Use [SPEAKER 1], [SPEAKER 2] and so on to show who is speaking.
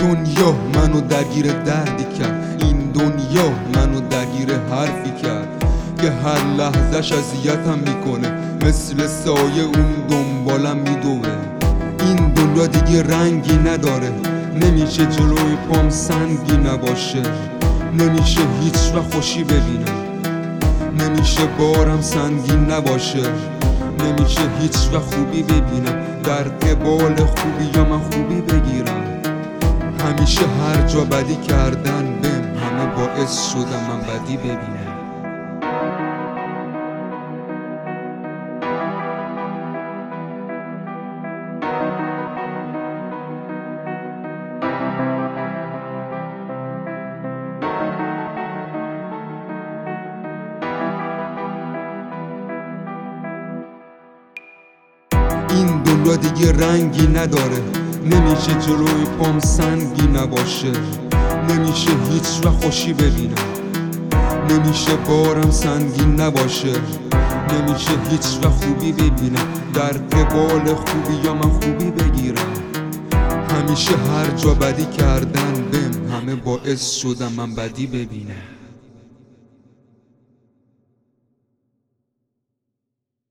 [SPEAKER 1] دنیا منو درگیر دردی کرد، این دنیا منو درگیر حرفی کرد که هر لحظش اذیتم میکنه، مثل سایه اون دنبالم میدوه. این دنیا دیگه رنگی نداره، نمیشه جلوی پام سنگی نباشه، نمیشه هیچ وقت خوشی ببینم، نمیشه بارم سنگین نباشه، نمیشه هیچ وقت خوبی ببینم، در قبال خوبی یا من خوبی بگیرم. همیشه هر جا بدی کردن بهم همه باعث شدم من بدی ببینم. این دنیا دیگه رنگی نداره، نمیشه جلوی پام سنگی نباشه، نمیشه هیچ وقت خوشی ببینم، نمیشه بارم سنگین نباشه، نمیشه هیچ وقت خوبی ببینم، در قبال خوبی یا من خوبی بگیرم. همیشه هر جا بدی کردن بهم همه باعث شدم من بدی ببینم.